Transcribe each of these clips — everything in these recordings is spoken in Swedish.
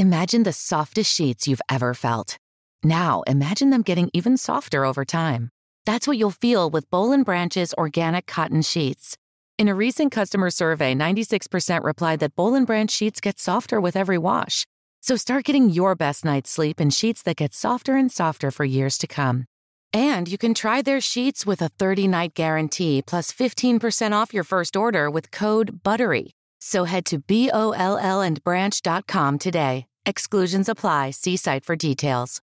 Imagine the softest sheets you've ever felt. Now, imagine them getting even softer over time. That's what you'll feel with Boll & Branch's organic cotton sheets. In a recent customer survey, 96% replied that Boll & Branch sheets get softer with every wash. So start getting your best night's sleep in sheets that get softer and softer for years to come. And you can try their sheets with a 30-night guarantee plus 15% off your first order with code BUTTERY. So head to BOLLandbranch.com today. Exclusions apply. See site for details.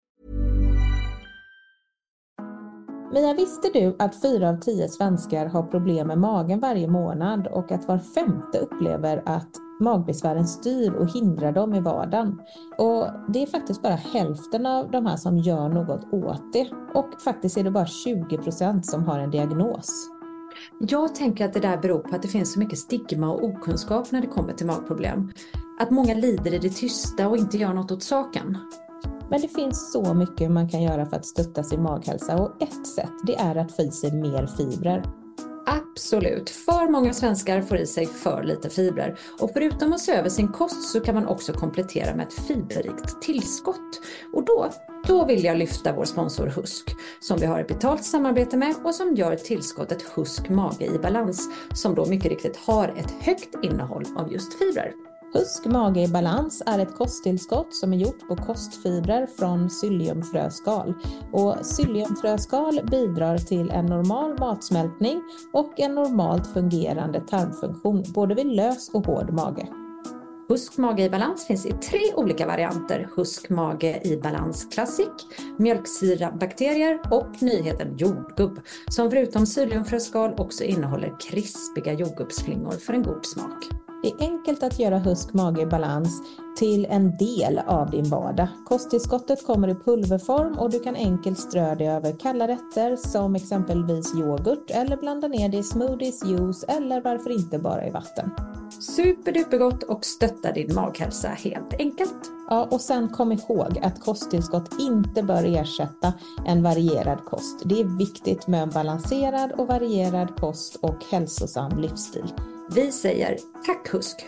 Mia, visste du att 4 av 10 svenskar har problem med magen varje månad och att var 5:e upplever att magbesvären styr och hindrar dem i vardagen? Och det är faktiskt bara hälften av de här som gör något åt det. Och faktiskt är det bara 20% som har en diagnos. Jag tänker att det där beror på att det finns så mycket stigma och okunskap när det kommer till magproblem. Att många lider i det tysta och inte gör något åt saken. Men det finns så mycket man kan göra för att stötta sin maghälsa och ett sätt det är att få i sig mer fibrer. Absolut. För många svenskar får i sig för lite fibrer. Och förutom att se över sin kost så kan man också komplettera med ett fiberrikt tillskott. Och då vill jag lyfta vår sponsor Husk, som vi har ett betalt samarbete med och som gör tillskottet Husk Mage i Balans, som då mycket riktigt har ett högt innehåll av just fibrer. Husk Mage i Balans är ett kosttillskott som är gjort på kostfibrer från psylliumfröskal. Och psylliumfröskal bidrar till en normal matsmältning och en normalt fungerande tarmfunktion, både vid lös och hård mage. Husk Mage i Balans finns i 3 olika varianter. Husk Mage i Balans Classic, mjölksyrabakterier och nyheten jordgubb, som förutom psylliumfröskal också innehåller krispiga jordgubbsflingor för en god smak. Det är enkelt att göra Husk Mage i Balans till en del av din vardag. Kosttillskottet kommer i pulverform och du kan enkelt strö det över kalla rätter som exempelvis yoghurt eller blanda ner det i smoothies, juice eller varför inte bara i vatten. Superdupergott och stöttar din maghälsa helt enkelt. Ja, och sen kom ihåg att kosttillskott inte bör ersätta en varierad kost. Det är viktigt med en balanserad och varierad kost och hälsosam livsstil. Vi säger tack Husk!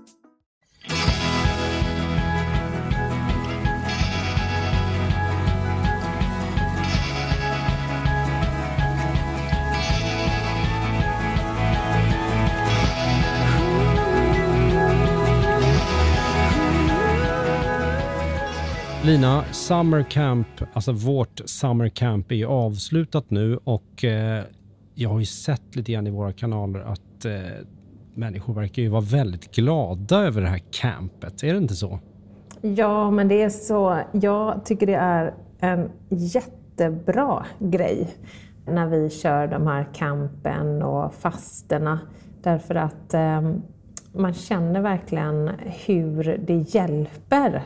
Lina, Summer Camp, alltså vårt Summer Camp är ju avslutat nu och jag har ju sett lite grann i våra kanaler att människor verkar ju vara väldigt glada över det här campet. Är det inte så? Ja, men det är så. Jag tycker det är en jättebra grej när vi kör de här campen och fasterna. Därför att man känner verkligen hur det hjälper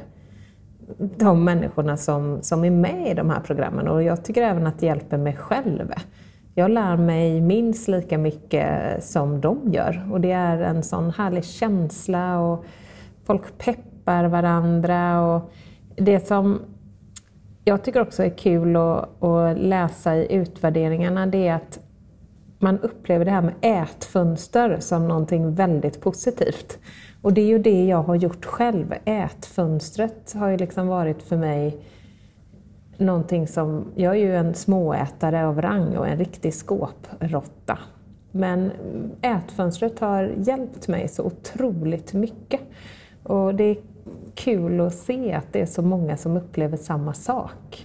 de människorna som är med i de här programmen. Och jag tycker även att det hjälper mig själv. Jag lär mig minst lika mycket som de gör. Och det är en sån härlig känsla och folk peppar varandra. Och det som jag tycker också är kul att läsa i utvärderingarna, det är att man upplever det här med ätfönster som någonting väldigt positivt. Och det är ju det jag har gjort själv. Ätfönstret har ju liksom varit för mig någonting som, jag är ju en småätare av rang och en riktig skåprotta. Men ätfönstret har hjälpt mig så otroligt mycket. Och det är kul att se att det är så många som upplever samma sak.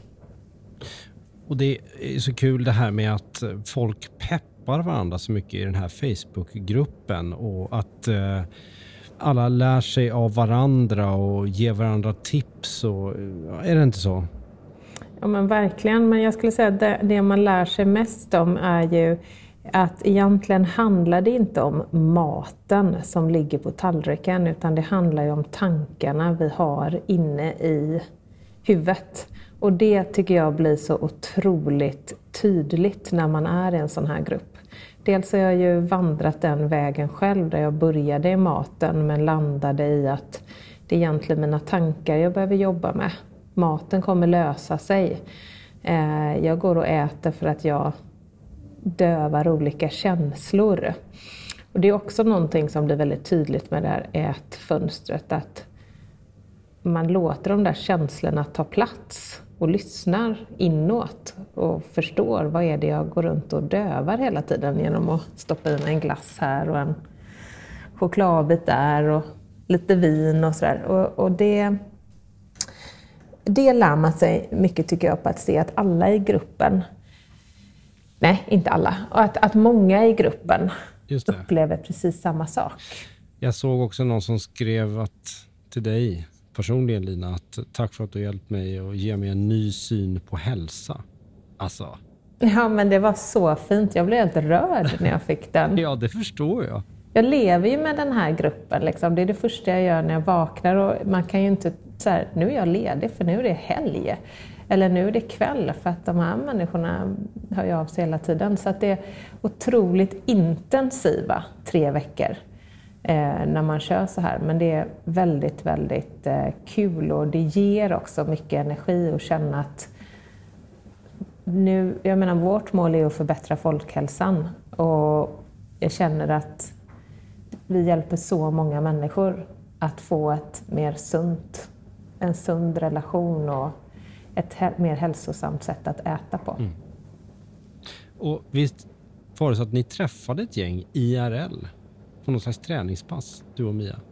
Och det är så kul det här med att folk peppar varandra så mycket i den här Facebookgruppen och att alla lär sig av varandra och ger varandra tips. Och, är det inte så? Ja, men verkligen. Men jag skulle säga att det man lär sig mest om är ju att egentligen handlar det inte om maten som ligger på tallriken, utan det handlar ju om tankarna vi har inne i huvudet. Och det tycker jag blir så otroligt tydligt när man är i en sån här grupp. Dels har jag ju vandrat den vägen själv där jag började i maten men landade i att det är egentligen mina tankar jag behöver jobba med. Maten kommer lösa sig. Jag går och äter för att jag dövar olika känslor. Och det är också någonting som blir väldigt tydligt med det här ätfönstret. Att man låter de där känslorna ta plats och lyssnar inåt och förstår vad är det jag går runt och dövar hela tiden genom att stoppa i mig en glass här och en chokladbit där och lite vin och sådär. Och det lär man sig mycket, tycker jag, på att se att alla i gruppen, nej inte alla, att många i gruppen upplever precis samma sak. Jag såg också någon som skrev till dig personligen, Lina, att tack för att du hjälpt mig och ge mig en ny syn på hälsa. Alltså. Ja, men det var så fint. Jag blev helt rörd när jag fick den. Ja, det förstår jag. Jag lever ju med den här gruppen. Liksom. Det är det första jag gör när jag vaknar. Och man kan ju inte säga, nu är jag ledig för nu är det helg. Eller nu är det kväll, för att de här människorna hör ju av sig hela tiden. Så att det är otroligt intensiva 3 veckor när man kör så här. Men det är väldigt, väldigt kul, och det ger också mycket energi att känna att nu, jag menar, vårt mål är att förbättra folkhälsan, och jag känner att vi hjälper så många människor att få en sund relation och ett mer hälsosamt sätt att äta på. Mm. Och visst var det så att ni träffade ett gäng IRL på någon slags träningspass, du och Mia?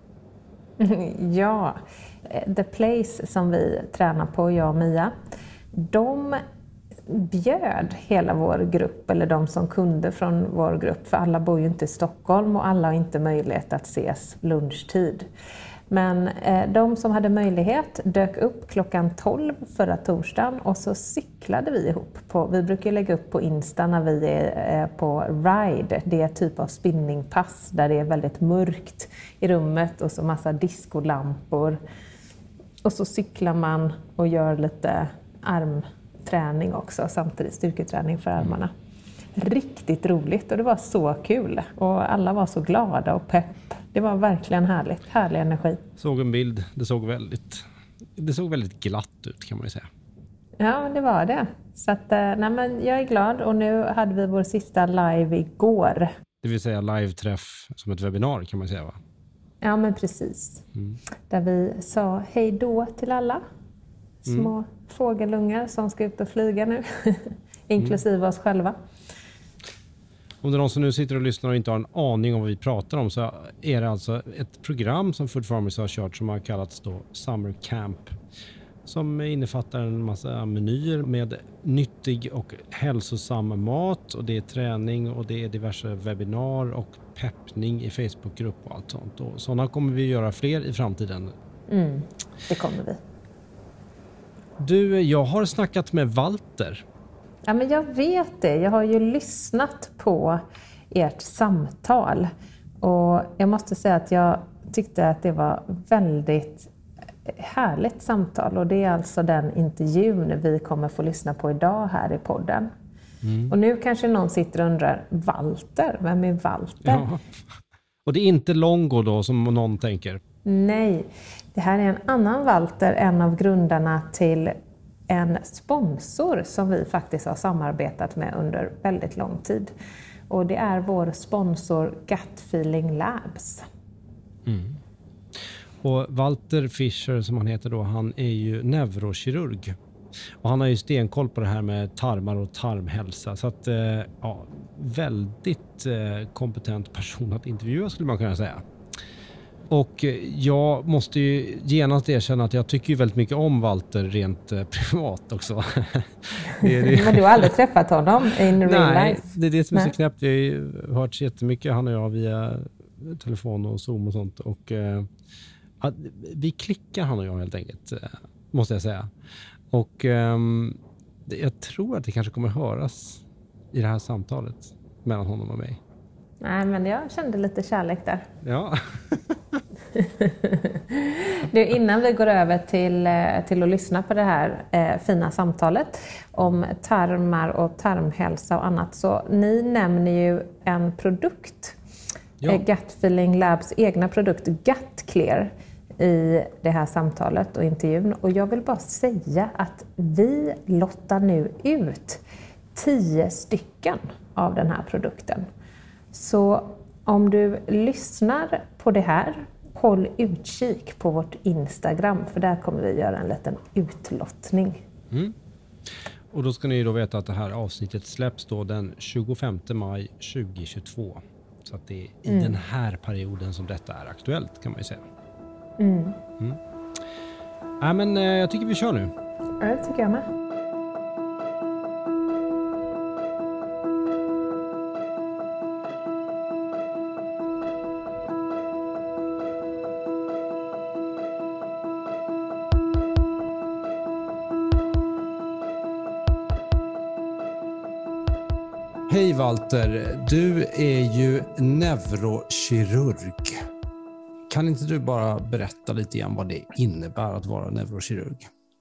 Ja, The Place som vi tränar på, jag och Mia, de bjöd hela vår grupp, eller de som kunde från vår grupp, för alla bor ju inte i Stockholm och alla har inte möjlighet att ses lunchtid. Men de som hade möjlighet dök upp klockan 12 förra torsdagen, och så cyklade vi ihop. Vi brukar lägga upp på Insta när vi är på ride. Det är typ av spinningpass där det är väldigt mörkt i rummet och så massa discolampor. Och så cyklar man och gör lite armträning också, samtidigt styrketräning för armarna. Riktigt roligt, och det var så kul. Och alla var så glada och pepp. Det var verkligen härligt, härlig energi. Såg en bild, det såg väldigt glatt ut, kan man ju säga. Ja, det var det. Så att, men jag är glad, och nu hade vi vår sista live igår. Det vill säga live-träff som ett webbinar, kan man säga, va? Ja, men precis. Där vi sa hej då till alla små fågelungar som ska ut och flyga nu, inklusive oss själva. Om det är någon som nu sitter och lyssnar och inte har en aning om vad vi pratar om, så är det alltså ett program som Food Pharmacy har kört som har kallats då Summer Camp, som innefattar en massa menyer med nyttig och hälsosam mat, och det är träning och det är diverse webbinar och peppning i Facebookgrupp och allt sånt. Och sådana kommer vi göra fler i framtiden. Det kommer vi. Du, jag har snackat med Walter. Ja, men jag vet det. Jag har ju lyssnat på ert samtal. Och jag måste säga att jag tyckte att det var väldigt härligt samtal. Och det är alltså den intervjun vi kommer få lyssna på idag här i podden. Och nu kanske någon sitter och undrar, Walter? Vem är Walter? Ja. Och det är inte Longo då, som någon tänker? Nej, det här är en annan Walter, en av grundarna till en sponsor som vi faktiskt har samarbetat med under väldigt lång tid. Och det är vår sponsor Gut Feeling Labs. Och Walter Fischer, som han heter då, han är ju neurokirurg. Och han har ju stenkoll på det här med tarmar och tarmhälsa. Så att, väldigt kompetent person att intervjua, skulle man kunna säga. Och jag måste ju genast erkänna att jag tycker ju väldigt mycket om Walter rent privat också. Men du har aldrig träffat honom in real life? Nej, det är det som är så knäppt. Jag har ju hört jättemycket, han och jag, via telefon och Zoom och sånt. Och vi klickar, han och jag, helt enkelt, måste jag säga. Och jag tror att det kanske kommer höras i det här samtalet mellan honom och mig. Nej, men jag kände lite kärlek där. Ja. Du, innan vi går över till att lyssna på det här fina samtalet om tarmar och tarmhälsa och annat, så ni nämner ju en produkt, Gut Feeling Labs egna produkt Gut Clear, i det här samtalet och intervjun. Och jag vill bara säga att vi lottar nu ut 10 stycken av den här produkten. Så om du lyssnar på det här håll utkik på vårt Instagram, för där kommer vi göra en liten utlottning. Och då ska ni då veta att det här avsnittet släpps då den 25 maj 2022. Så att det är i den här perioden som detta är aktuellt, kan man ju säga. Ja, men jag tycker vi kör nu. Ja, det tycker jag med. Hej Walter, du är ju neurokirurg. Kan inte du bara berätta lite grann vad det innebär att vara neurokirurg?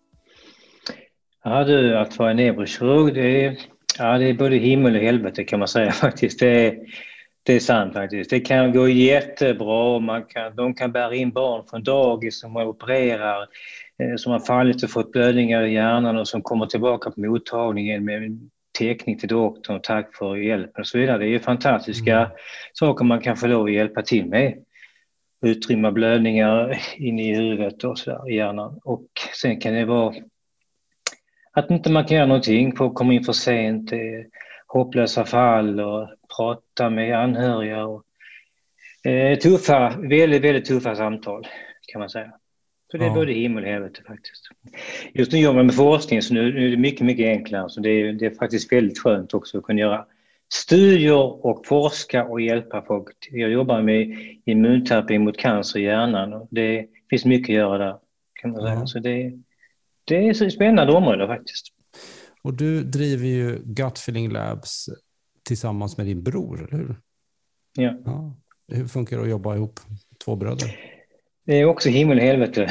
Ja du, att vara neurokirurg, det är både himmel och helvete kan man säga faktiskt. Det är sant faktiskt. Det kan gå jättebra. De kan bära in barn från dagis som opererar, som har fallit och fått blödningar i hjärnan och som kommer tillbaka på mottagningen med teckning till doktorn och tack för hjälpen och så vidare. Det är ju fantastiska saker man kan få lov att hjälpa till med. Utrymma blödningar in i huvudet och sådär i hjärnan. Och sen kan det vara att inte man kan göra någonting, för att komma in för sent, hopplösa fall och prata med anhöriga. Och, väldigt, väldigt tuffa samtal kan man säga. Så det är både himmel och helvete faktiskt. Just nu jobbar man med forskning, så nu är det mycket, mycket enklare. Så det är faktiskt väldigt skönt också att kunna göra studier och forska och hjälpa folk. Jag jobbar med immunterapi mot cancer i hjärnan och det finns mycket att göra där kan man säga. Så det är så spännande område faktiskt. Och du driver ju Gut Feeling Labs tillsammans med din bror, eller hur? Ja. Hur funkar det att jobba ihop, två bröder? Det är också himmel och helvete.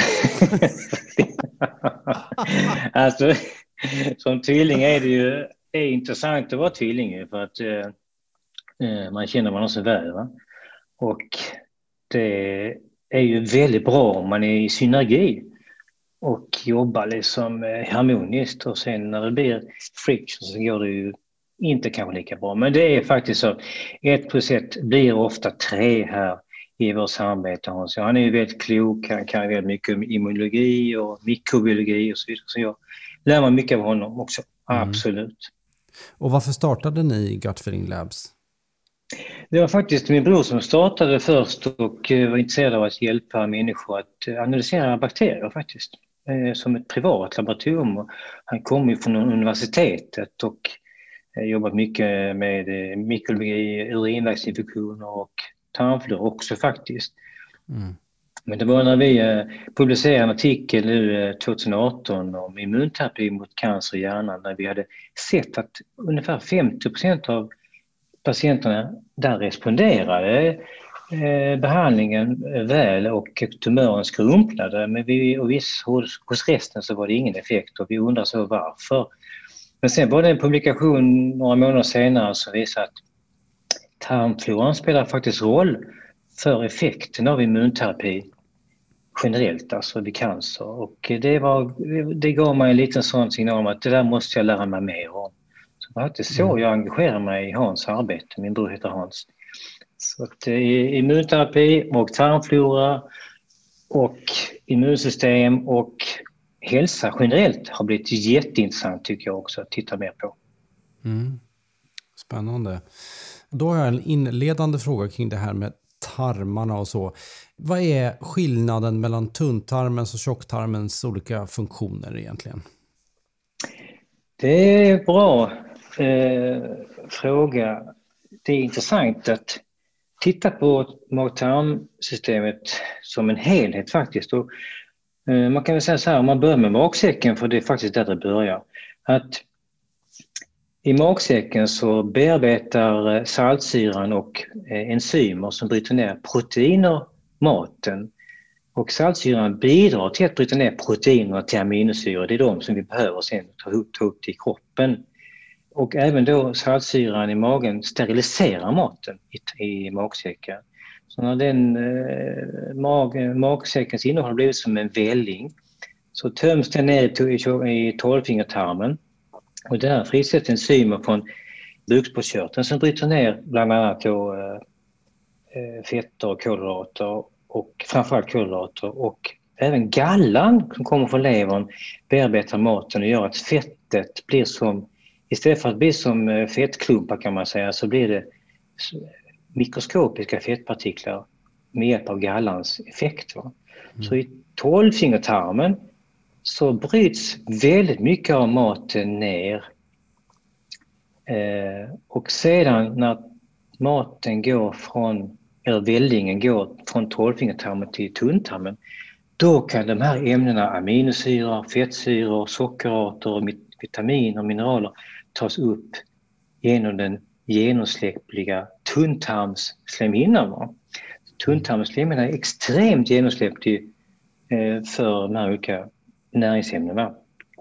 Alltså, som tvilling är det ju intressant att vara tvilling för att man känner varandra så väl. Va? Och det är ju väldigt bra om man är i synergi och jobbar liksom harmoniskt, och sen när det blir friction så går det ju inte kanske lika bra. Men det är faktiskt så, 1+1 blir ofta 3 här i vårt samarbete. Så han är ju väldigt klok, han kan väldigt mycket om immunologi och mikrobiologi och så vidare. Så jag lär mig mycket av honom också, absolut. Och varför startade ni Gut Feeling Labs? Det var faktiskt min bror som startade först och var intresserad av att hjälpa människor att analysera bakterier faktiskt. Som ett privat laboratorium. Han kom ju från universitetet och jobbat mycket med mikrobiologi, urinvägsinfektioner och tarmflora också faktiskt. Men det var när vi publicerade en artikel nu 2018 om immunterapi mot cancer i hjärnan, där vi hade sett att ungefär 50% av patienterna där responderade behandlingen väl och tumören skrumplade, men hos resten så var det ingen effekt och vi undrar så varför. Men sen var det en publikation några månader senare som visade att tarmfloran spelar faktiskt roll för effekten av immunterapi generellt, alltså vid cancer. Och det gav mig en liten sån signal om att det där måste jag lära mig mer om. Så det var faktiskt så jag engagerar mig i Hans arbete. Min bror heter Hans. Så att immunterapi och tarmflora och immunsystem och hälsa generellt har blivit jätteintressant tycker jag också att titta mer på. Spännande. Då har jag en inledande fråga kring det här med tarmarna och så. Vad är skillnaden mellan tunntarmens och tjocktarmens olika funktioner egentligen? Det är en bra fråga. Det är intressant att titta på mag-tarmsystemet som en helhet faktiskt. Och, man kan väl säga så här, om man börjar med magsäcken, för det är faktiskt där det börjar, att i magsäcken så bearbetar saltsyran och enzymer som bryter ner proteiner maten. Och saltsyran bidrar till att bryta ner proteinerna till aminosyror. Det är de som vi behöver sen ta upp till kroppen. Och även då saltsyran i magen steriliserar maten i magsäcken. Så när den magsäckens innehåll blivit som en välling så töms den ner i tolvfingertarmen. Och där frisätts enzymer från bukspottkörteln som bryter ner bland annat fetter och kolhydrater. och framförallt kolhydrater, och även gallan som kommer från levern bearbetar maten och gör att fettet blir som, istället för att bli som fettklumpar kan man säga, så blir det mikroskopiska fettpartiklar med hjälp av gallans effekt. Så i 12-fingertarmen så bryts väldigt mycket av maten ner. Och sedan när maten går från, eller vällingen går från 12-fingertarmen till tunntarmen, då kan de här ämnena, aminosyror, fettsyror, sockerarter, vitaminer och mineraler tas upp genom den genomsläppliga tunntarmsslemhinnan. Tunntarmsslemhinnan är extremt genomsläpplig för de här olika näringsämnena.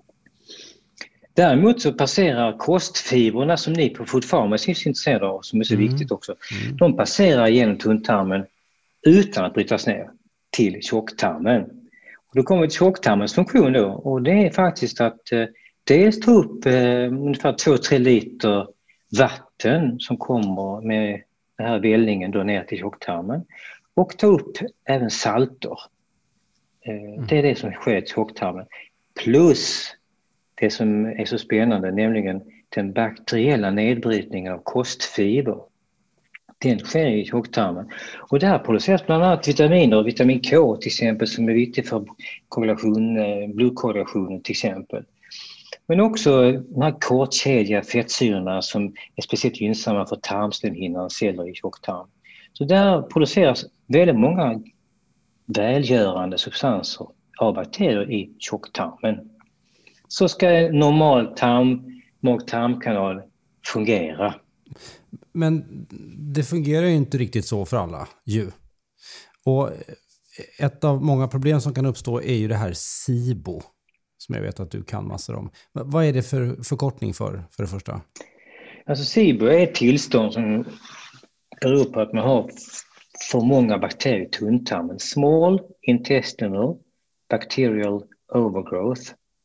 Däremot så passerar kostfibrerna som ni på Food Pharmacy är intresserade av, som är så viktigt också, de passerar genom tunntarmen utan att brytas ner till tjocktarmen. Och då kommer tjocktarmens funktion då, och det är faktiskt att dels ta upp ungefär 2-3 liter vatten som kommer med den här vällingen då ner till tjocktarmen, och ta upp även salter. Det är det som sker i tjocktarmen. Plus det som är så spännande, nämligen den bakteriella nedbrytningen av kostfiber. Den sker i tjocktarmen. Och där produceras bland annat vitaminer och vitamin K till exempel, som är viktigt för blodkoagulationen till exempel. Men också de här kortkedjiga fettsyrorna som är speciellt gynnsamma för tarmslemhinnans celler i tjocktarmen. Så där produceras väldigt många välgörande substanser av bakterier i tjocktarmen. Så ska en normal mag-tarmkanal fungera. Men det fungerar ju inte riktigt så för alla ju. Och ett av många problem som kan uppstå är ju det här SIBO, som jag vet att du kan massor om. Vad är det för förkortning för det första? Alltså SIBO är ett tillstånd som beror på att man har för många bakterier i tunntarmen. Small intestinal bacterial overgrowth.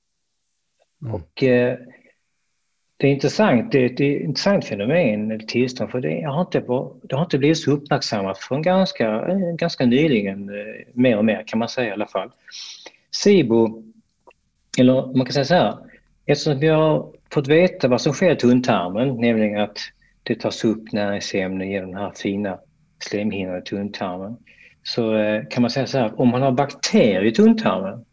Och det är intressant, det är ett intressant fenomen eller tillstånd, för det har inte blivit så uppmärksammat från ganska nyligen, mer och mer kan man säga i alla fall. SIBO, eller man kan säga så här, eftersom vi har fått veta vad som sker i tunntarmen, nämligen att det tas upp näringsämnen genom den här fina slemhinnan i tunntarmen, så kan man säga så här, om man har bakterier i tunntarmen,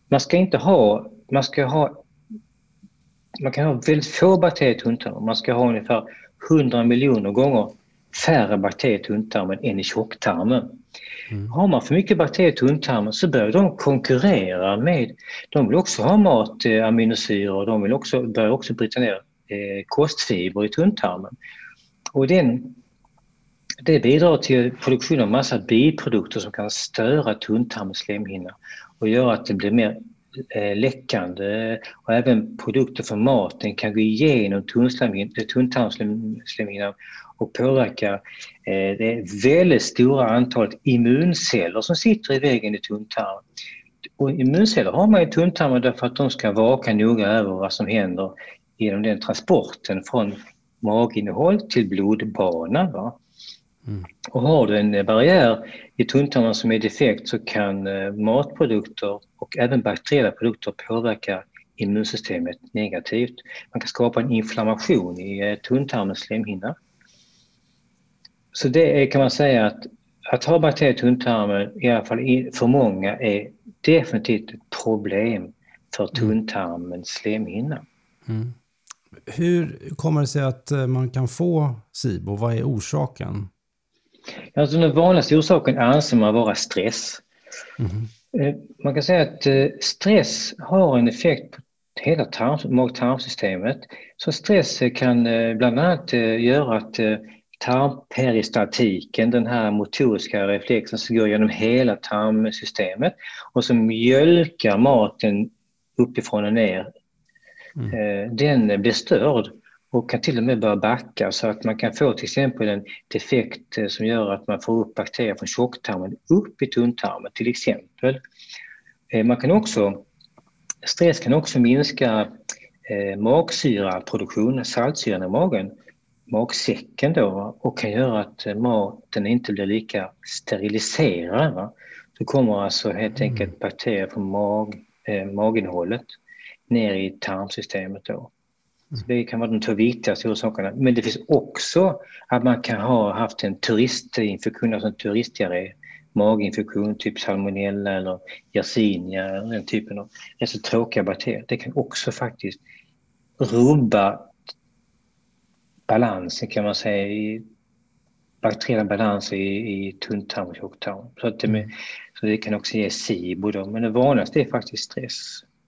man kan ha väldigt få bakterier i tunntarmen. Man ska ha ungefär 100 miljoner gånger färre bakterier i tunntarmen än i tjocktarmen. Har man för mycket bakterier i tunntarmen så börjar de konkurrera med, de vill också ha mat, aminosyror, och de börjar också bryta ner kostfiber i tunntarmen. Och det bidrar till produktion av massa biprodukter som kan störa tunntarmens slemhinna och göra att det blir mer läckande, och även produkter från maten kan gå igenom tunntarmsslemhinnan och påverka det väldigt stora antalet immunceller som sitter i väggen i tunntarmen. Och immunceller har man i tunntarmen därför att de ska vaka noga över vad som händer genom den transporten från maginnehåll till blodbanan. Va? Och har du en barriär i tunntarmen som är defekt, så kan matprodukter och även bakteriella produkter påverka immunsystemet negativt. Man kan skapa en inflammation i tunntarmens slemhinna. Så det är, kan man säga, att ha bakterier i tunntarmen, i alla fall för många, är definitivt ett problem för tunntarmens slemhinna. Hur kommer det sig att man kan få SIBO? Vad är orsaken? Alltså den vanligaste orsaken anser man vara stress. Man kan säga att stress har en effekt på hela mag-tarmsystemet. Så stress kan bland annat göra att tarmperistaltiken, den här motoriska reflexen som går genom hela tarmsystemet och som mjölkar maten uppifrån och ner, den blir störd och kan till och med börja backa, så att man kan få till exempel en defekt som gör att man får upp bakterier från tjocktarmen upp i tunntarmen till exempel. Stress kan också minska magsyraproduktion, saltsyran i magen, magsäcken då, och kan göra att maten inte blir lika steriliserad. Va? Då kommer alltså helt enkelt bakterier från maginnehållet ner i tarmsystemet då. Så det kan vara de 2 viktigaste orsakerna. Men det finns också att man kan ha haft en turistinfektion, alltså en turistdiarré, maginfektion, typ salmonella eller yersinia, den typen av så tråkiga bakterier. Det kan också faktiskt rubba balansen, kan man säga, i bakteriell balans i tunntarm och tjocktarm. Så det kan också ge SIBO då. Men det vanligaste är faktiskt stress.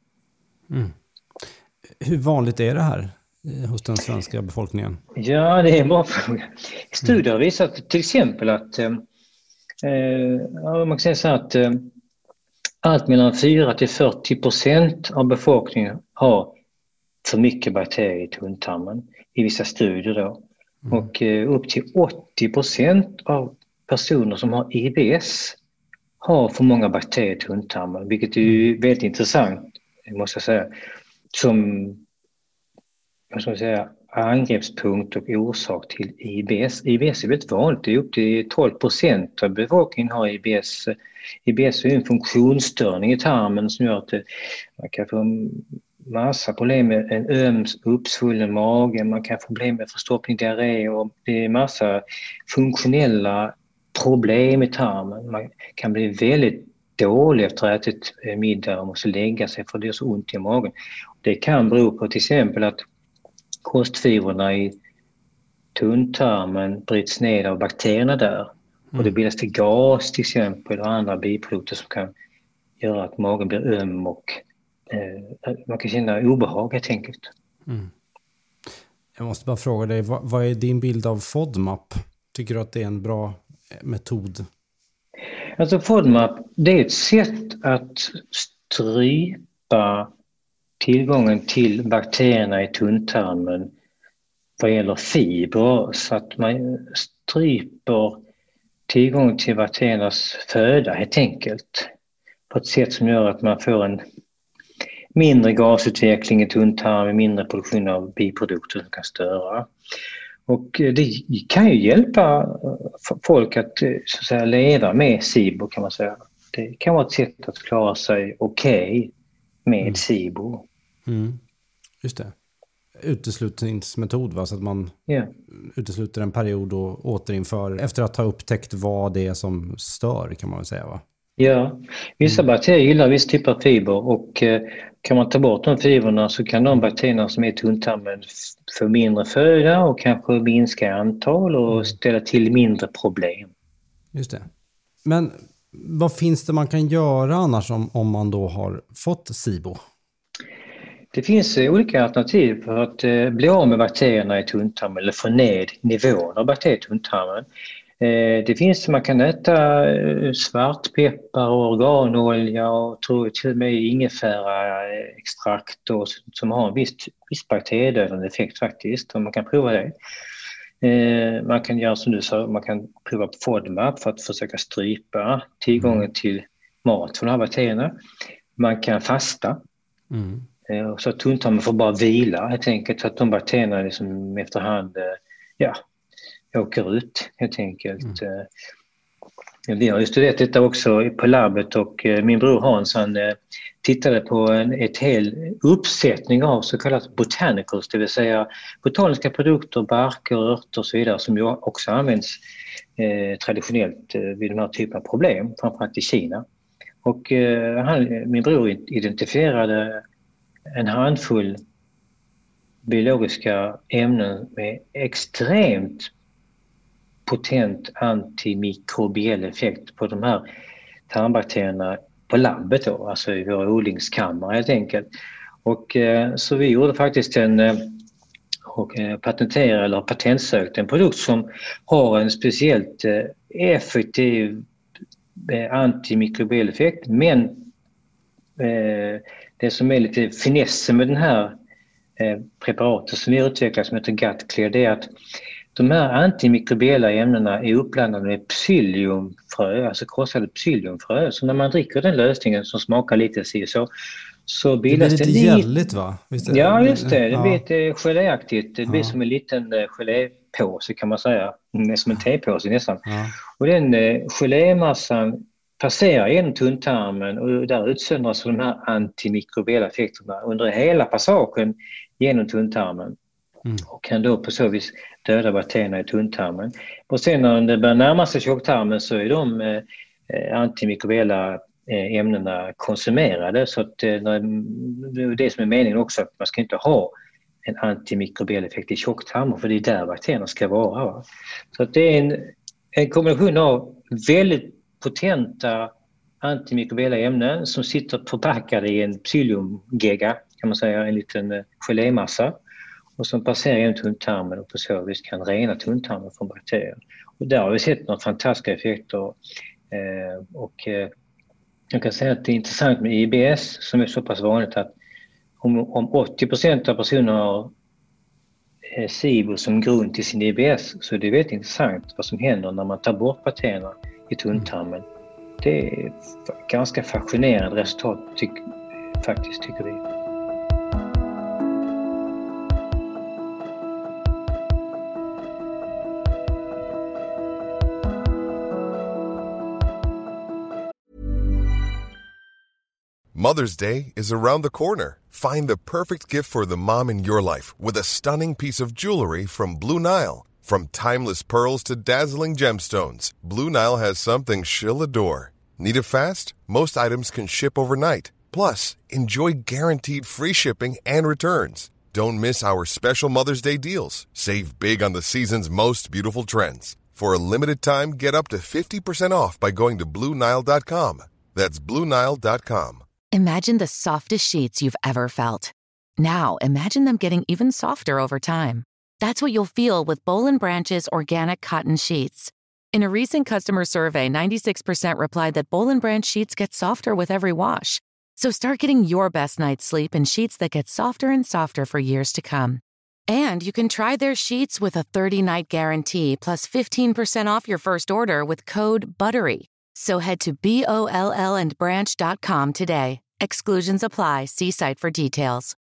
Hur vanligt är det här hos den svenska befolkningen? Ja, det är en bra fråga. Studier har visat till exempel att man kan säga så att allt mellan 4-40% av befolkningen har för mycket bakterier i tunntarmen i vissa studier då. Och upp till 80% av personer som har IBS har för många bakterier i tunntarmen, vilket är ju väldigt intressant, måste jag säga, som angreppspunkt och orsak till IBS. IBS är väldigt vanligt, det är upp till 12% av befolkningen har IBS. IBS är en funktionsstörning i tarmen som gör att man kan få massa problem med en uppsvullen mage, man kan få problem med förstoppning, diarré, och det är massa funktionella problem i tarmen. Man kan bli väldigt dålig efter att ha ätit middag och måste lägga sig för det är så ont i magen. Det kan bero på till exempel att kostfibrerna i tunntarmen bryts ned av bakterierna där. Och det bildas till gas till exempel och andra biprodukter som kan göra att magen blir öm och man kan känna obehag helt enkelt. Jag måste bara fråga dig, vad är din bild av FODMAP? Tycker du att det är en bra metod? Alltså FODMAP, det är ett sätt att strypa tillgången till bakterierna i tunntarmen vad gäller fibrer, så att man stryper tillgången till bakteriernas föda helt enkelt på ett sätt som gör att man får en mindre gasutveckling i tunntarmen, mindre produktion av biprodukter som kan störa. Och det kan ju hjälpa folk att, så att säga, leva med SIBO, kan man säga. Det kan vara ett sätt att klara sig okej med SIBO. Just det. Uteslutningsmetod, va? Så att man utesluter en period och återinför efter att ha upptäckt vad det är som stör, kan man väl säga, va? Ja, vissa bakterier gillar viss typ av fiber, och kan man ta bort de fibrerna så kan de bakterierna som är i tunntarmen få mindre föda och kanske minska antal och ställa till mindre problem. Just det. Men vad finns det man kan göra annars om man då har fått SIBO? Det finns olika alternativ för att bli av med bakterierna i tunntarmen eller få ned nivån av bakterier i tunntarmen. Det finns, man kan äta svartpeppar och organolja och tror till och med ingefära-extrakt som har en viss bakteriedödande effekt faktiskt, och man kan prova det. Man kan göra som du sa, man kan prova FODMAP för att försöka strypa tillgången till mat från de här bakterierna. Man kan fasta. Så att tunntarmen får bara vila helt enkelt, så att de bakterierna liksom efterhand åker ut helt enkelt. Vi har ju studerat detta också på labbet, och min bror Hans tittade på ett hel uppsättning av så kallat botanicals, det vill säga botaniska produkter, barker, örter och så vidare, som ju också används traditionellt vid den här typen av problem, framförallt i Kina. Och min bror identifierade en handfull biologiska ämnen med extremt potent antimikrobiell effekt på de här tarmbakterierna på labbet då, alltså i våra odlingskammare helt enkelt. Och så vi gjorde faktiskt patentsökte en produkt som har en speciellt effektiv antimikrobiell effekt, men det som är lite finessen med den här preparatet som vi utvecklat som heter GutClear, det är att de här antimikrobiella ämnena är uppblandade med psylliumfrö, alltså krossade psylliumfrö. Så när man dricker den lösningen som smakar lite så bildas det lite gälligt, va? Ja, just det. Det blir lite geléaktigt. Det blir som en liten tepåse kan man säga, som en tepåse nästan. Ja. Och den gelémassan passerar genom tunntarmen och där utsöndras de här antimikrobiella effekterna under hela passagen genom tunntarmen. Och kan då på så vis döda bakterierna i tunntarmen. Och sen när det börjar närma sig tjocktarmen så är de antimikrobiella ämnena konsumerade, så att det är det som är meningen också, att man ska inte ha en antimikrobiell effekt i tjocktarmen, för det är där bakterierna ska vara. Va? Så att det är en kombination av väldigt potenta antimikrobiella ämnen som sitter förpackade i en psylliumgegga, kan man säga, en liten gelémassa, och som passerar genom tunntarmen och på så vis kan rena tunntarmen från bakterier. Och där har vi sett några fantastiska effekter. Jag kan säga att det är intressant med IBS, som är så pass vanligt att om 80% av personer har SIBO som grund till sin IBS, så är det väldigt intressant vad som händer när man tar bort bakterierna i tunntarmen. Det är ganska fascinerande resultat tycker vi. Mother's Day is around the corner. Find the perfect gift for the mom in your life with a stunning piece of jewelry from Blue Nile. From timeless pearls to dazzling gemstones, Blue Nile has something she'll adore. Need it fast? Most items can ship overnight. Plus, enjoy guaranteed free shipping and returns. Don't miss our special Mother's Day deals. Save big on the season's most beautiful trends. For a limited time, get up to 50% off by going to BlueNile.com. That's BlueNile.com. Imagine the softest sheets you've ever felt. Now, imagine them getting even softer over time. That's what you'll feel with Boll & Branch's organic cotton sheets. In a recent customer survey, 96% replied that Boll & Branch sheets get softer with every wash. So start getting your best night's sleep in sheets that get softer and softer for years to come. And you can try their sheets with a 30-night guarantee plus 15% off your first order with code BUTTERY. So head to BOLLandbranch.com today. Exclusions apply. See site for details.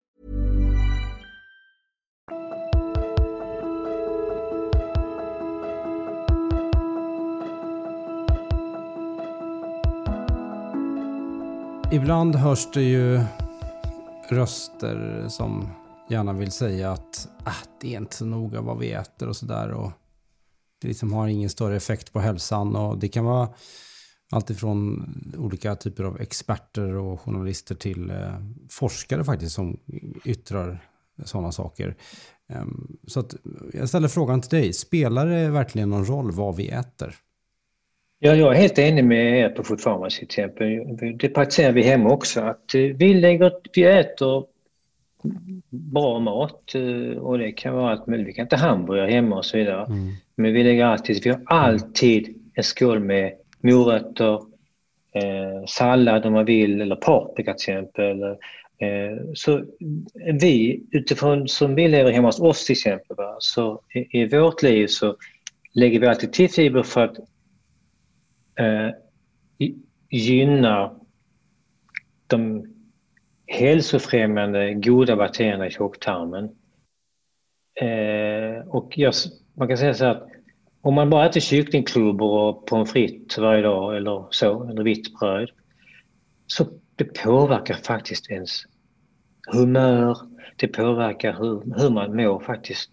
Ibland hörs det ju röster som gärna vill säga att det är inte så noga vad vi äter och sådär, och det liksom har ingen större effekt på hälsan. Och det kan vara allt ifrån olika typer av experter och journalister till forskare faktiskt som yttrar sådana saker. Så att jag ställer frågan till dig, spelar det verkligen någon roll vad vi äter? Ja, jag är helt enig med er på Food Pharmacy till exempel. Det praktiserar vi hemma också. Att vi äter bra mat, och det kan vara allt möjligt. Vi kan inte hamburgare hemma och så vidare. Men vi har alltid en skål med morötter, sallad om man vill, eller paprika till exempel. Så vi, utifrån som vi lever hemma hos oss till exempel, så i vårt liv så lägger vi alltid till fiber för att gynna de hälsofrämjande goda bakterierna i tjocktarmen. Och man kan säga så att om man bara äter kycklingklubbor och pommes frites varje dag eller vitt bröd, så det påverkar faktiskt ens humör, det påverkar hur man mår faktiskt.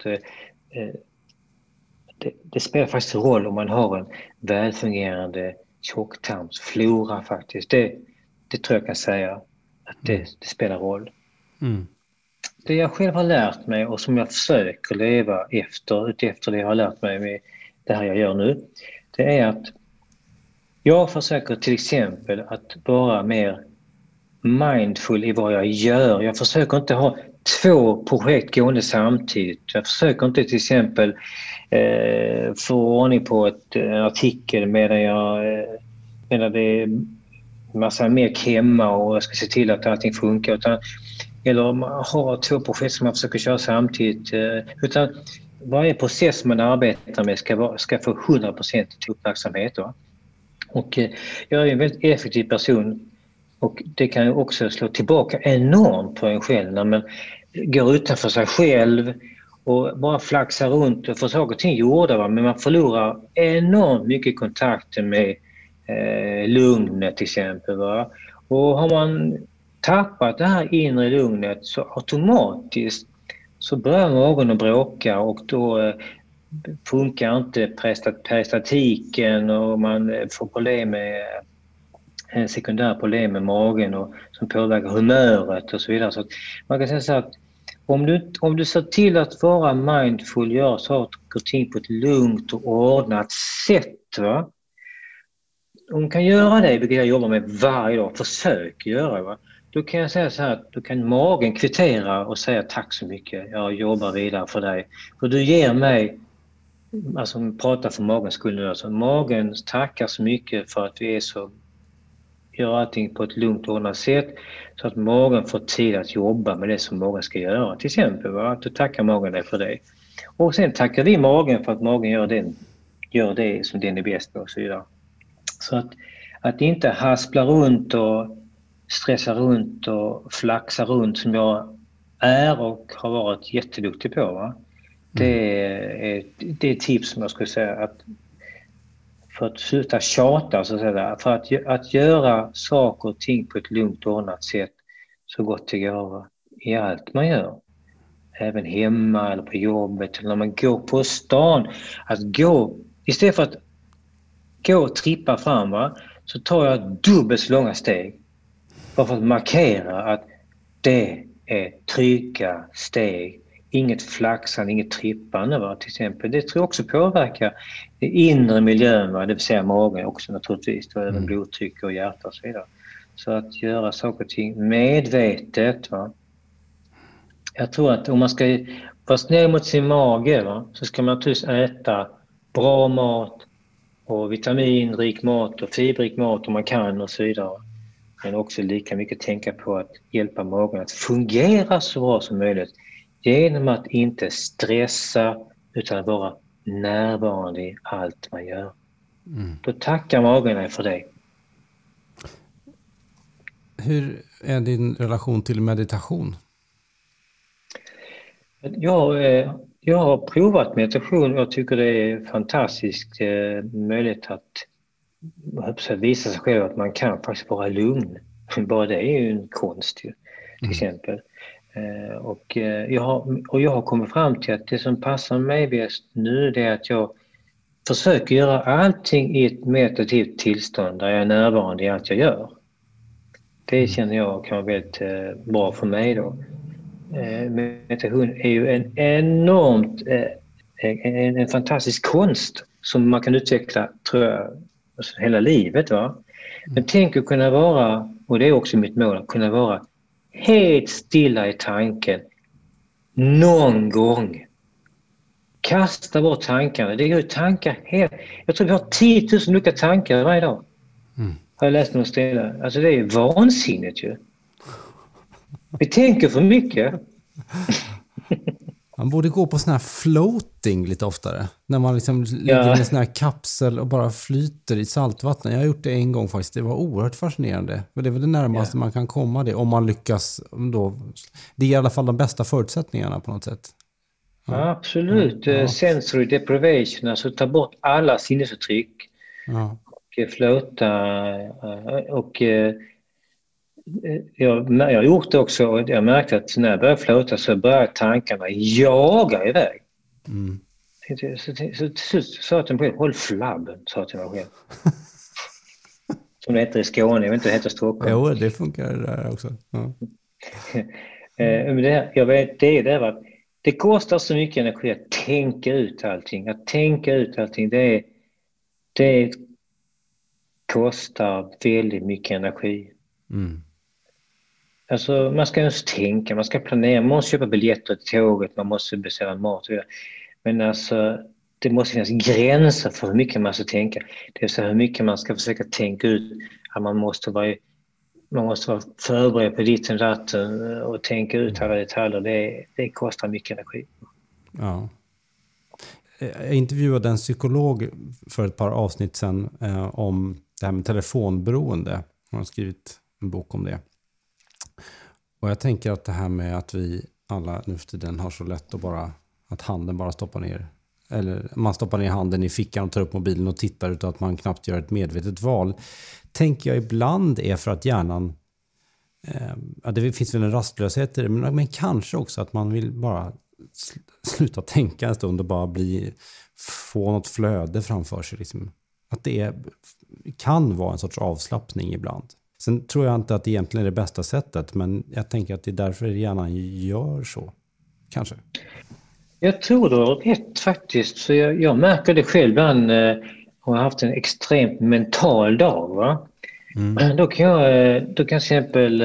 Det spelar faktiskt roll om man har en välfungerande tjocktarmsflora faktiskt. Det tror jag kan säga att det spelar roll. Det jag själv har lärt mig och som jag försöker leva efter det jag har lärt mig med det här jag gör nu, det är att jag försöker till exempel att vara mer mindful i vad jag gör. Jag försöker inte ha 2 projekt gående samtidigt. Jag försöker inte till exempel få ordning på en artikel medan det är massa mer hemma och jag ska se till att allting funkar. Eller ha 2 projekt som man försöker köra samtidigt. Utan varje process man arbetar med ska få 100% uppmärksamhet. Va? Och jag är en väldigt effektiv person, och det kan ju också slå tillbaka enormt på en själv när man går utanför sig själv och bara flaxa runt och få saker och ting gjorda. Va? Men man förlorar enormt mycket kontakten med lugnet till exempel. Va? Och har man tappat det här inre lugnet så automatiskt så börjar magen att bråka och då funkar inte prestatiken och man får problem med sekundära problem med magen och som påverkar humöret och så vidare. Så man kan säga så att om du ser till att vara mindful, göra saker och ting på ett lugnt och ordnat sätt, va? Om du kan göra det, vilket jag jobbar med varje dag, försök göra, va? Då kan jag säga så här att då kan magen kvittera och säga tack så mycket, jag jobbar vidare för dig. För du ger mig, alltså prata för magens skull nu, alltså magen tackar så mycket för att vi är så, gör allting på ett lugnt och ordnat sätt så att magen får tid att jobba med det som magen ska göra. Till exempel, va? Att du tackar magen dig för det. Och sen tackar vi magen för att magen gör det som den är bäst på och så vidare. Så att inte haspla runt och stressa runt och flaxa runt som jag är och har varit jätteduktig på. Va? Det är tips som jag skulle säga att för att sluta tjata så att säga, för att göra saker och ting på ett lugnt och ordnat sätt så gott det går i allt man gör. Även hemma eller på jobbet eller när man går på stan. Att gå, istället för att gå och trippa fram, va, så tar jag dubbelt så långa steg. Bara för att markera att det är trygga steg. Inget flaxande, inget trippande, va, till exempel. Det tror jag också påverkar det inre miljön, va, det vill säga magen också naturligtvis. Och även blodtryck och hjärta och så vidare. Så att göra saker och ting medvetet. Va. Jag tror att om man ska vara snäll mot sin mage, va, så ska man naturligtvis äta bra mat och vitaminrik mat och fiberrik mat om man kan och så vidare. Men också lika mycket tänka på att hjälpa magen att fungera så bra som möjligt genom att inte stressa utan att vara närvarande i allt man gör. Då tackar magen dig för det. Hur är din relation till meditation? Jag har provat meditation och jag tycker det är fantastiskt möjligt att visa sig själv att man kan faktiskt vara lugn. Bara det är ju en konst till exempel. Och jag har kommit fram till att det som passar mig bäst nu är att jag försöker göra allting i ett meditativt tillstånd där jag är närvarande i allt jag gör. Det känner jag kan vara väldigt bra för mig då. Meditation är ju en enormt en fantastisk konst som man kan utveckla, tror jag, hela livet. Va? Men tänk att kunna vara, och det är också mitt mål, att kunna vara helt stilla i tanken någon gång. Kasta bort tankarna. Det går tankar helt. Jag tror vi har 10 000 olika tankar varje dag. Har jag läst någon ställe. Alltså det är vansinnigt ju. Vi tänker för mycket. Man borde gå på sån här floating lite oftare. När man liksom ligger i en sån här kapsel och bara flyter i saltvatten. Jag har gjort det en gång faktiskt. Det var oerhört fascinerande. Men det är väl det närmaste man kan komma det. Om man lyckas då. Det är i alla fall de bästa förutsättningarna på något sätt. Ja, absolut. Sensory deprivation. Alltså ta bort alla sinnesuttryck. Och flöta. Och jag har gjort det också och jag märkte att när jag började flöta så började tankarna jaga iväg. Så till slut sa jag till mig själv, håll flabben, sa jag till mig själv. Som det heter i Skåne, jag vet inte hur det heter i Stockholm. Jo, det funkar där också. Ja. Jag vet, det kostar så mycket energi att tänka ut allting. Att tänka ut allting, det kostar väldigt mycket energi. Alltså man ska ens tänka, man ska planera, man måste köpa biljetter till tåget, man måste beställa mat och vidare. Men alltså det måste finnas gränser för hur mycket man ska tänka. Det vill säga hur mycket man ska försöka tänka ut att man måste vara förberedd på ditt och datten och tänka ut alla detaljer. Det kostar mycket energi. Ja. Jag intervjuade en psykolog för ett par avsnitt sedan om det här med telefonberoende. Hon har skrivit en bok om det. Och jag tänker att det här med att vi alla nu för tiden har så lätt att bara Att handen bara stoppar ner. Eller man stoppar ner handen i fickan och tar upp mobilen och tittar utan att man knappt gör ett medvetet val. Tänker jag ibland är för att hjärnan... det finns väl en rastlöshet i det, men kanske också att man vill bara sluta tänka en stund och bara få något flöde framför sig. Liksom. Att det kan vara en sorts avslappning ibland. Sen tror jag inte att det egentligen är det bästa sättet, men jag tänker att det är därför hjärnan gör så. Kanske. Jag tror du har rätt faktiskt. Så jag märker det själv ibland om jag har haft en extremt mental dag. Va? Då kan jag till exempel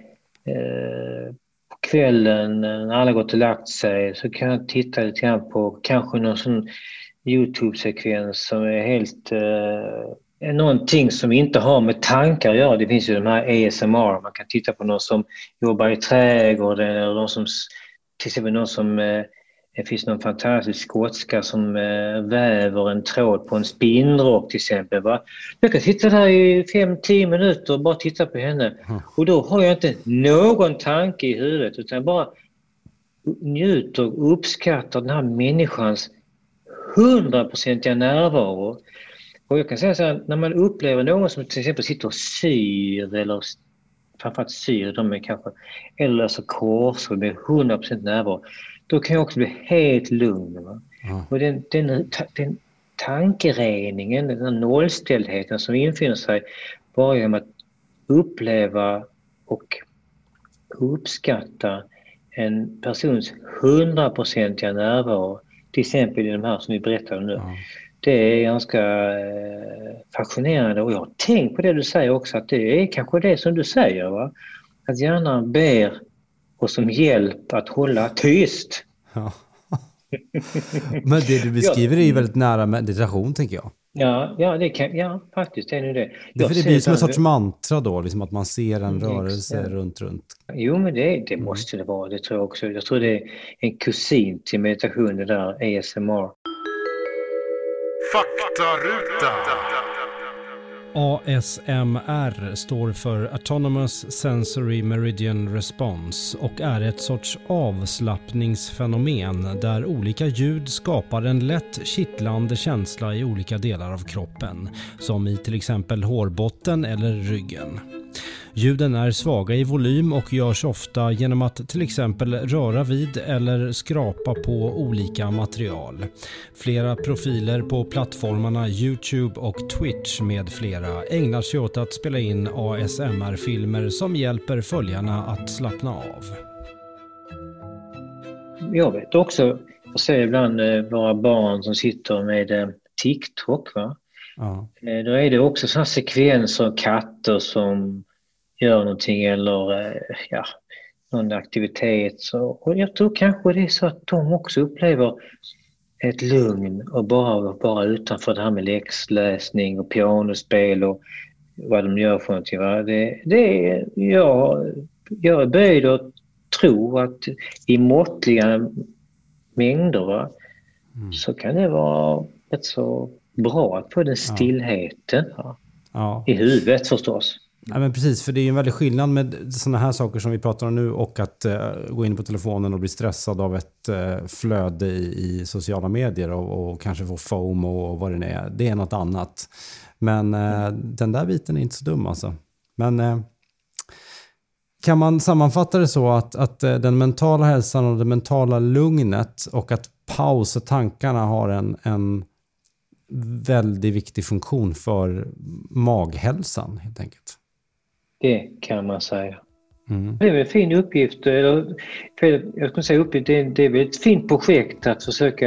på kvällen när alla gått och lagt sig så kan jag titta lite grann på kanske någon sån YouTube-sekvens som är helt någonting som inte har med tankar att göra. Det finns ju de här ASMR, man kan titta på någon som jobbar i trädgården eller någon som, till exempel någon som det finns någon fantastisk skotska som väver en tråd på en spinnrock till exempel. Va? Jag kan sitta där i 5-10 minuter och bara titta på henne. Och då har jag inte någon tanke i huvudet utan bara njuter och uppskattar den här människans 100% närvaro. Och jag kan säga så här, när man upplever någon som till exempel sitter och syr eller framförallt syr de är kanske eller så korsor med 100% närvaro. Då kan jag också bli helt lugn. Va? Och den tankereningen, den här nollställheten som infinner sig bara genom att uppleva och uppskatta en persons 100% närvaro, till exempel i de här som vi berättade nu. Det är ganska fascinerande och jag har tänkt på det du säger också, att det är kanske det som du säger, va? Att hjärnan ber och som hjälp att hålla tyst. Ja. Men det du beskriver är ju väldigt nära meditation, tänker jag. Ja, faktiskt det är nu det. Det blir som en sorts mantra då, liksom att man ser en rörelse runt. Jo, men det måste det vara, det tror jag också. Jag tror det är en kusin till meditation, det där ASMR. Faktaruta. ASMR står för Autonomous Sensory Meridian Response och är ett sorts avslappningsfenomen där olika ljud skapar en lätt kittlande känsla i olika delar av kroppen, som i till exempel hårbotten eller ryggen. Ljuden är svaga i volym och görs ofta genom att till exempel röra vid eller skrapa på olika material. Flera profiler på plattformarna YouTube och Twitch med flera ägnar sig åt att spela in ASMR-filmer som hjälper följarna att slappna av. Jag vet också, jag ser ibland våra barn som sitter med TikTok, va? Ja. Då är det också sådana sekvenser av katter som gör någonting eller någon aktivitet. Och jag tror kanske det är så att de också upplever ett lugn och bara utanför det här med läxläsning och pianospel och vad de gör för någonting. Va? Jag är böjd att tro att i måttliga mängder, va? Så kan det vara rätt så bra att få den stillheten i huvudet förstås. Ja, men precis, för det är ju en väldig skillnad med sådana här saker som vi pratar om nu och att gå in på telefonen och bli stressad av ett flöde i sociala medier och kanske få FOMO och vad det är. Det är något annat. Men den där biten är inte så dum alltså. Men kan man sammanfatta det så att den mentala hälsan och det mentala lugnet och att pausa tankarna har en väldigt viktig funktion för maghälsan helt enkelt? Det kan man säga. Det är en fin uppgift. Jag skulle säga uppgift, det är ett fint projekt att försöka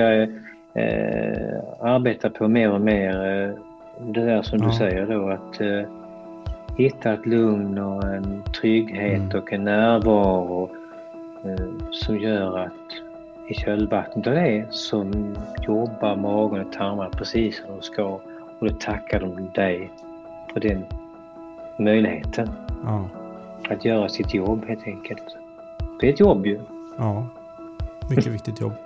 arbeta på mer och mer. Det där som du säger då, att hitta ett lugn och en trygghet och en närvaro som gör att i kölvattnet av det som jobbar magen och tarmarna precis som de ska, och då tackar de dig för den möjligheten att göra sitt jobb helt enkelt. Det är ett jobb ju. Ja, mycket viktigt jobb.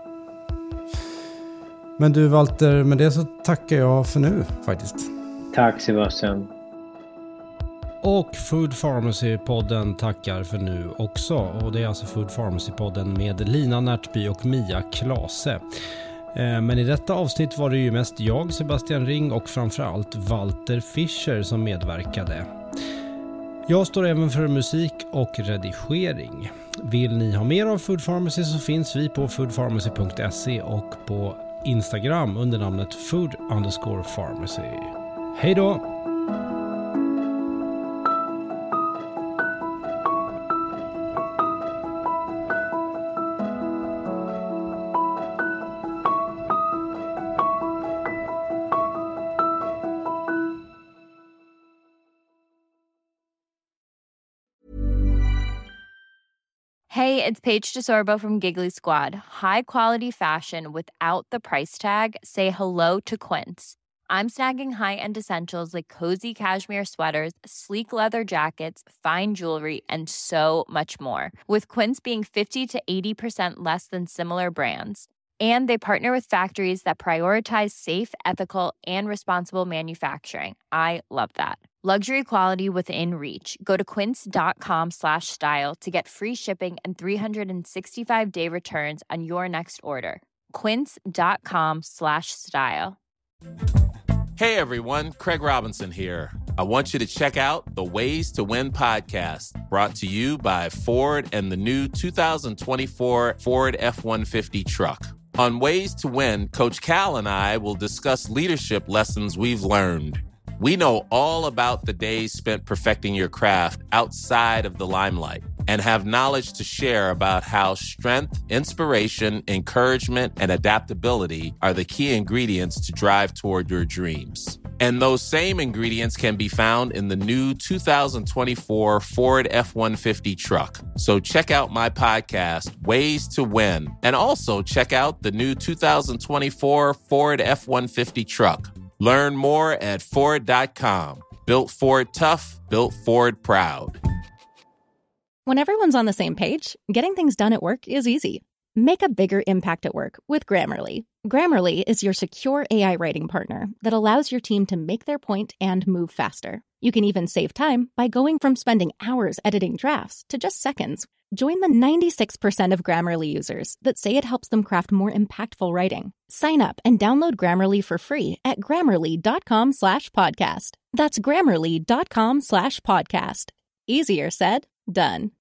Men du Walter, med det så tackar jag för nu faktiskt. Tack Sebastian. Och Food Pharmacy-podden tackar för nu också. Och det är alltså Food Pharmacy-podden med Lina Närtby och Mia Klase. Men i detta avsnitt var det ju mest jag, Sebastian Ring, och framförallt Walter Fischer som medverkade. Jag står även för musik och redigering. Vill ni ha mer av Food Pharmacy så finns vi på foodpharmacy.se och på Instagram under namnet food_pharmacy. Hej då! Hey, it's Paige DeSorbo from Giggly Squad. High quality fashion without the price tag. Say hello to Quince. I'm snagging high-end essentials like cozy cashmere sweaters, sleek leather jackets, fine jewelry, and so much more. With Quince being 50 to 80% less than similar brands. And they partner with factories that prioritize safe, ethical, and responsible manufacturing. I love that. Luxury quality within reach. Go to quince.com/style to get free shipping and 365-day returns on your next order. Quince.com/style. Hey everyone, Craig Robinson here. I want you to check out the Ways to Win podcast, brought to you by Ford and the new 2024 Ford F-150 truck. On Ways to Win, Coach Cal and I will discuss leadership lessons we've learned. We know all about the days spent perfecting your craft outside of the limelight and have knowledge to share about how strength, inspiration, encouragement, and adaptability are the key ingredients to drive toward your dreams. And those same ingredients can be found in the new 2024 Ford F-150 truck. So check out my podcast, Ways to Win, and also check out the new 2024 Ford F-150 truck. Learn more at Ford.com. Built Ford tough, built Ford proud. When everyone's on the same page, getting things done at work is easy. Make a bigger impact at work with Grammarly. Grammarly is your secure AI writing partner that allows your team to make their point and move faster. You can even save time by going from spending hours editing drafts to just seconds. Join the 96% of Grammarly users that say it helps them craft more impactful writing. Sign up and download Grammarly for free at Grammarly.com/podcast. That's Grammarly.com/podcast. Easier said, done.